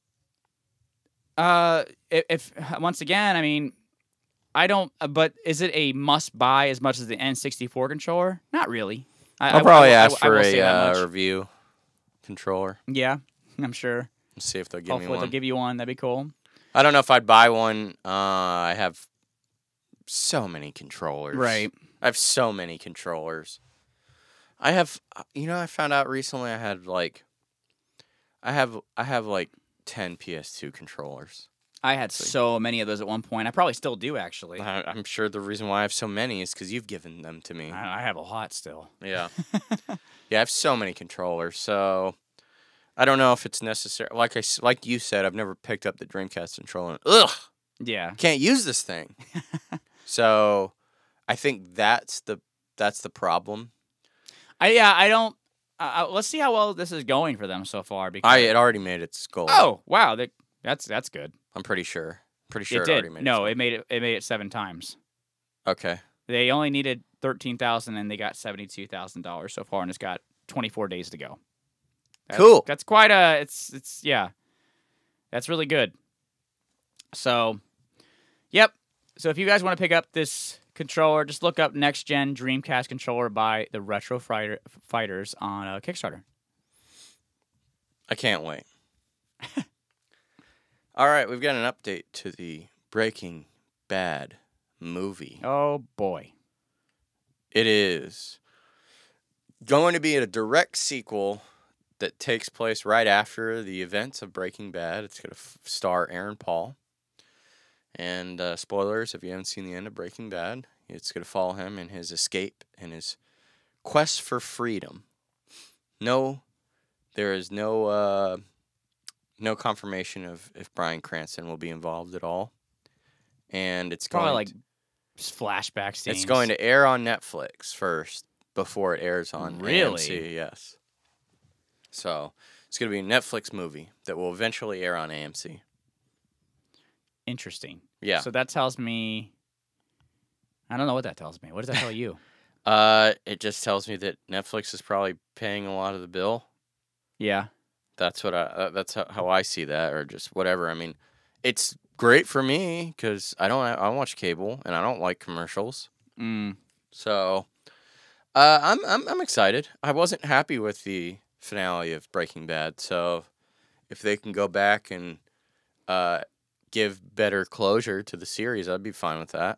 uh, if, if once again, I mean, I don't. Uh, but is it a must buy as much as the N sixty-four controller? Not really. I, I'll I- probably I- I- ask I for will say a that uh, much. review controller. Yeah, I'm sure. Let's see if they'll give Hopefully me they'll one. give you one. That'd be cool. I don't know if I'd buy one. Uh, I have so many controllers. Right. I have so many controllers. I have, you know, I found out recently I had like, I have, I have like ten P S two controllers. I had so many of those at one point. I probably still do, actually. I, I'm sure the reason why I have so many is because you've given them to me. I, I have a lot still. Yeah. Yeah, I have so many controllers, so I don't know if it's necessary. Like I, s- like you said, I've never picked up the Dreamcast controller. And, ugh, Yeah. can't use this thing. So, I think that's the that's the problem. I yeah. I don't. Uh, uh, let's see how well this is going for them so far. Because I it already made its goal. oh wow, that, that's that's good. I'm pretty sure. Pretty sure it it, did. already made No, its it made it. It made it seven times. goal. Okay. They only needed thirteen thousand, and they got seventy-two thousand dollars so far, and it's got twenty-four days to go. That's, Cool. That's quite a. It's it's yeah. That's really good. So, yep. So if you guys want to pick up this controller, just look up Next Gen Dreamcast controller by the Retro Fighter, Fighters on uh, Kickstarter. I can't wait. All right, we've got an update to the Breaking Bad movie. Oh boy. It is going to be a direct sequel that takes place right after the events of Breaking Bad. It's going to f- star Aaron Paul. And uh, spoilers, if you haven't seen the end of Breaking Bad, it's going to follow him in his escape and his quest for freedom. No, there is no uh, no confirmation of if Bryan Cranston will be involved at all. And it's Probably going like to, flashback scenes. it's going to air on Netflix first before it airs on Really? A M C. Yes. So it's going to be a Netflix movie that will eventually air on A M C. Interesting. Yeah. So that tells me. I don't know what that tells me. What does that tell you? Uh, it just tells me that Netflix is probably paying a lot of the bill. Yeah. That's what I. Uh, that's how, how I see that, or just whatever. I mean, it's great for me because I don't. I don't watch cable and I don't like commercials. Mm. So, uh, I'm I'm I'm excited. I wasn't happy with the finale of Breaking Bad, so if they can go back and uh give better closure to the series, I'd be fine with that.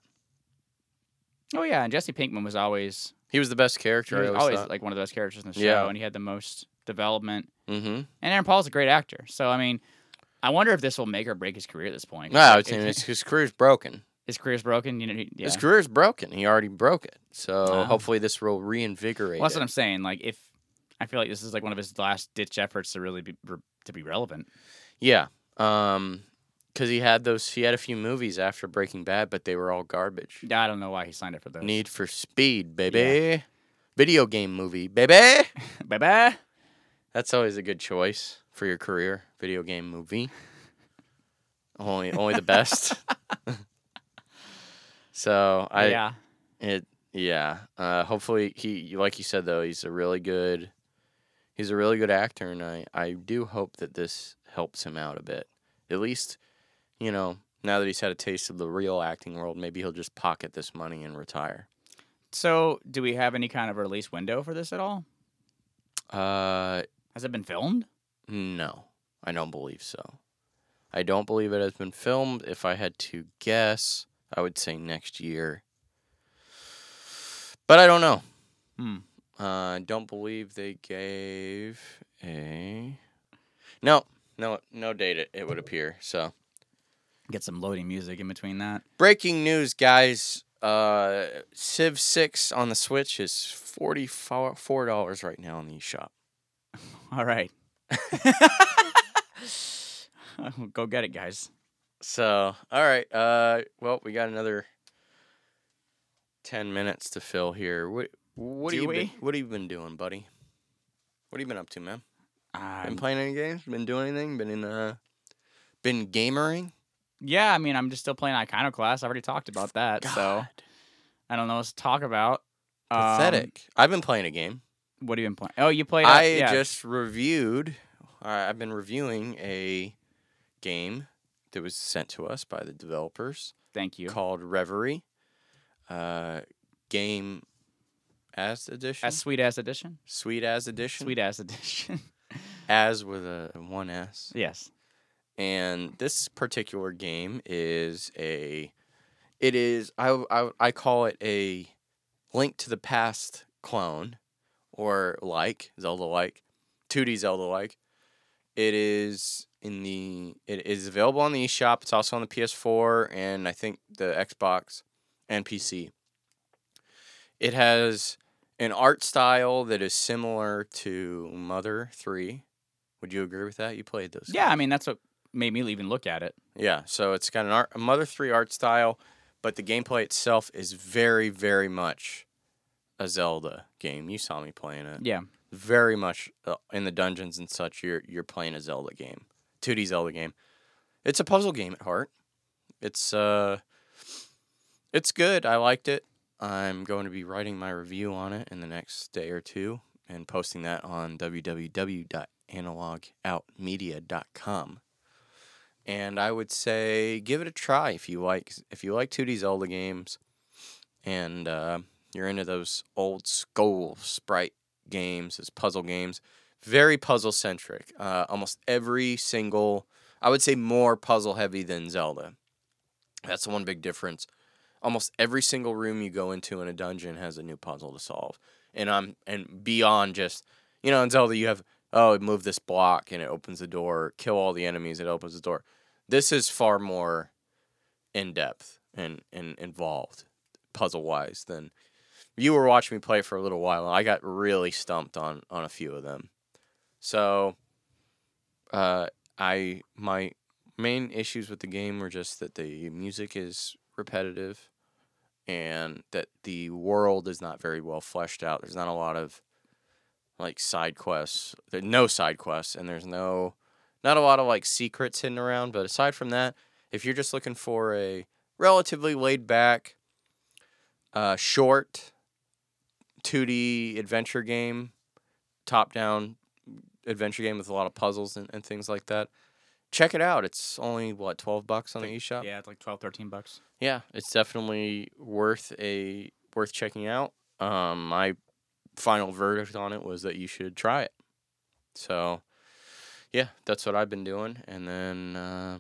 Oh yeah, and Jesse Pinkman was always He was the best he character. was I always always thought. like one of the best characters in the show, Yeah. and he had the most development. Mm-hmm. And Aaron Paul's a great actor, so I mean, I wonder if this will make or break his career at this point. No, I If- would say if his, his career's broken. his career's broken. You know, he- yeah. His career's broken. He already broke it. So Ah. hopefully this will reinvigorate Well, that's it. what I'm saying. Like, if I feel like this is like one of his last ditch efforts to really be to be relevant. Yeah. Um, because he had those. He had a few movies after Breaking Bad, but they were all garbage. Yeah, I don't know why he signed up for those. Need for Speed, baby. Video game movie, baby. Bye bye. That's always a good choice for your career. Video game movie. Only, only the best. So I, yeah. it, yeah. Uh, hopefully he, like you said though, he's a really good, he's a really good actor, and I, I do hope that this helps him out a bit. At least, you know, now that he's had a taste of the real acting world, maybe he'll just pocket this money and retire. So, do we have any kind of release window for this at all? Uh, Has it been filmed? no, I don't believe so. I don't believe it has been filmed. If I had to guess, I would say next year. But I don't know. Hmm. Uh, I don't believe they gave a... No, no, no date it, it would appear. So, Get some loading music in between that. breaking news, guys. Uh, Civ six on the Switch is forty-four dollars right now in the eShop. All right. Go get it, guys. So, all right. Uh, well, we got another ten minutes to fill here. What what Do have you we? been, what have you been doing, buddy? What have you been up to, man? Been Um, playing any games? Been doing anything? Been in uh been gamering? yeah, I mean, I'm just still playing Iconoclast. I already talked about that. So, I don't know what to talk about. Um, Pathetic. I've been playing a game. What have you been playing? Oh, you played. Uh, I yeah. just reviewed. Uh, I've been reviewing a game that was sent to us by the developers Thank you. called Reverie. Uh, game as edition. As sweet as edition. Sweet as edition. Sweet as edition. As with a one S. Yes. And this particular game is a. It is I I I call it a Link to the Past clone, or like Zelda like, two D Zelda like. It is in the it is available on the eShop. It's also on the P S four and I think the Xbox and P C. It has an art style that is similar to Mother three. Would you agree with that? You played those. Yeah, games. I mean that's what made me even look at it. Yeah, so it's got an art, a Mother three art style, but the gameplay itself is very, very much a Zelda game. You saw me playing it. Yeah. Very much uh, in the dungeons and such. You're you're playing a Zelda game, two D Zelda game. It's a puzzle game at heart. It's uh, it's good. I liked it. I'm going to be writing my review on it in the next day or two and posting that on w w w dot analog out media dot com. And I would say give it a try if you like if you like two D Zelda games, and uh, you're into those old school sprite games, as puzzle games. Very puzzle centric. Uh, almost every single, I would say, more puzzle heavy than Zelda. That's the one big difference. Almost every single room you go into in a dungeon has a new puzzle to solve, and I'm and beyond just, you know, in Zelda you have, oh, move this block and it opens the door, kill all the enemies, it opens the door. This is far more in depth and, and involved puzzle wise than you were watching me play for a little while. And I got really stumped on, on a few of them. So uh, I my main issues with the game were just that the music is repetitive and that the world is not very well fleshed out. There's not a lot of like side quests. There's no side quests, and there's no not a lot of like secrets hidden around. But aside from that, if you're just looking for a relatively laid back, uh, short two D adventure game, top down adventure game with a lot of puzzles and, and things like that, check it out. It's only what twelve bucks on the eShop. Yeah, it's like twelve, thirteen bucks. Yeah, it's definitely worth a worth checking out. Um, my final verdict on it was that you should try it. So, yeah, that's what I've been doing. And then uh,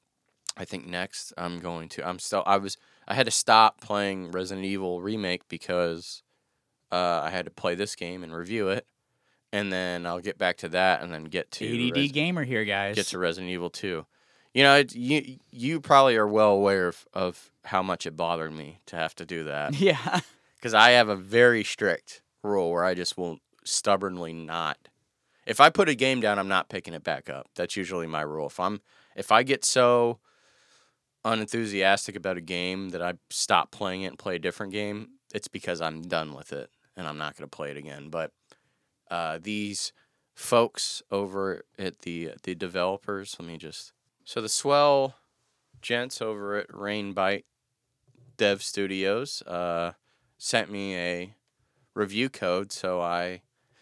I think next I'm going to. I'm still. I was. I had to stop playing Resident Evil Remake because uh, I had to play this game and review it. And then I'll get back to that, and then get to A D D Res- gamer here, guys. get to Resident Evil two. You know, it, you you probably are well aware of, of how much it bothered me to have to do that. Yeah. Because I have a very strict rule where I just will stubbornly not. If I put a game down, I'm not picking it back up. That's usually my rule. If I'm if I get so unenthusiastic about a game that I stop playing it and play a different game, it's because I'm done with it and I'm not going to play it again. But uh, these folks over at the the developers, let me just so the swell gents over at Rainbite Dev Studios uh, sent me a review code, so I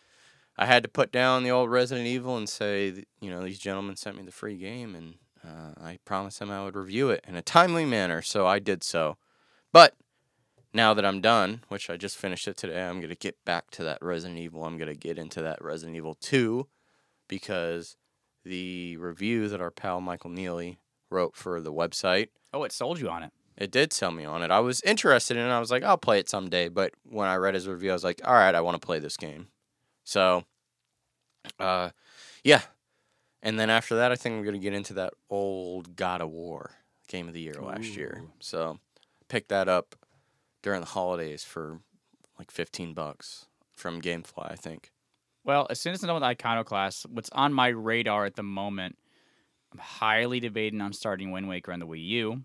I had to put down the old Resident Evil and say, that, you know, these gentlemen sent me the free game, and uh, I promised them I would review it in a timely manner, so I did so. But now that I'm done, which I just finished it today, I'm going to get back to that Resident Evil. I'm going to get into that Resident Evil two, because the review that our pal Michael Neely wrote for the website, Oh, it sold you on it. it did sell me on it. I was interested in it. I was like, I'll play it someday. But when I read his review, I was like, all right, I want to play this game. So, uh, yeah. And then after that, I think I'm going to get into that old God of War Game of the Year last Ooh. year. So, picked that up during the holidays for like fifteen bucks from GameFly, I think. Well, as soon as I'm done with Iconoclast, what's on my radar at the moment, I'm highly debating on starting Wind Waker on the Wii U.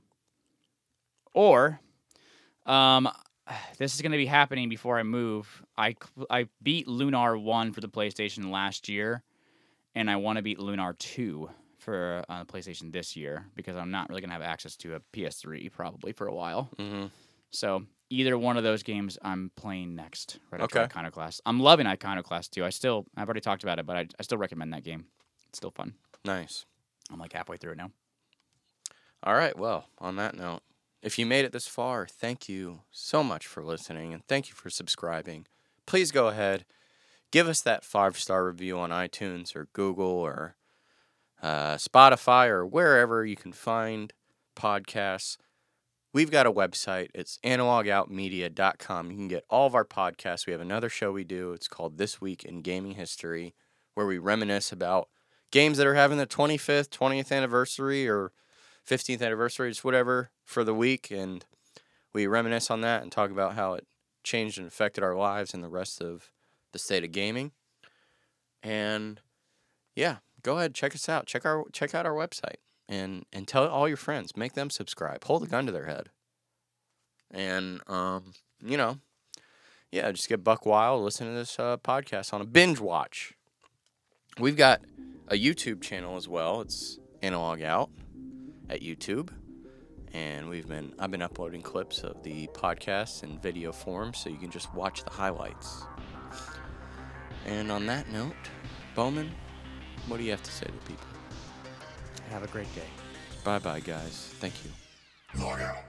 Or, um, this is going to be happening before I move. I, I beat Lunar one for the PlayStation last year, and I want to beat Lunar two for uh, PlayStation this year, because I'm not really going to have access to a P S three probably for a while. Mm-hmm. So either one of those games I'm playing next right after Okay. Iconoclast. I'm loving Iconoclast too. I still I've already talked about it, but I, I still recommend that game. It's still fun. Nice. I'm like halfway through it now. All right. Well, on that note, if you made it this far, thank you so much for listening and thank you for subscribing. Please go ahead, give us that five-star review on iTunes or Google or uh, Spotify or wherever you can find podcasts. We've got a website. It's analog out media dot com. You can get all of our podcasts. We have another show we do. It's called This Week in Gaming History, where we reminisce about games that are having the twenty-fifth, twentieth anniversary or fifteenth anniversary, just whatever, for the week. And we reminisce on that and talk about how it changed and affected our lives and the rest of the state of gaming. And yeah, go ahead, check us out. Check our check out our website. And and tell all your friends. Make them subscribe. Hold a gun to their head. And, um, you know, yeah, just get buck wild. Listen to this uh, podcast on a binge watch. We've got a YouTube channel as well. It's Analog Out at YouTube. And we've been I've been uploading clips of the podcast in video form so you can just watch the highlights. And on that note, Bowman, what do you have to say to people? Have a great day. Bye-bye, guys. Thank you. Log out.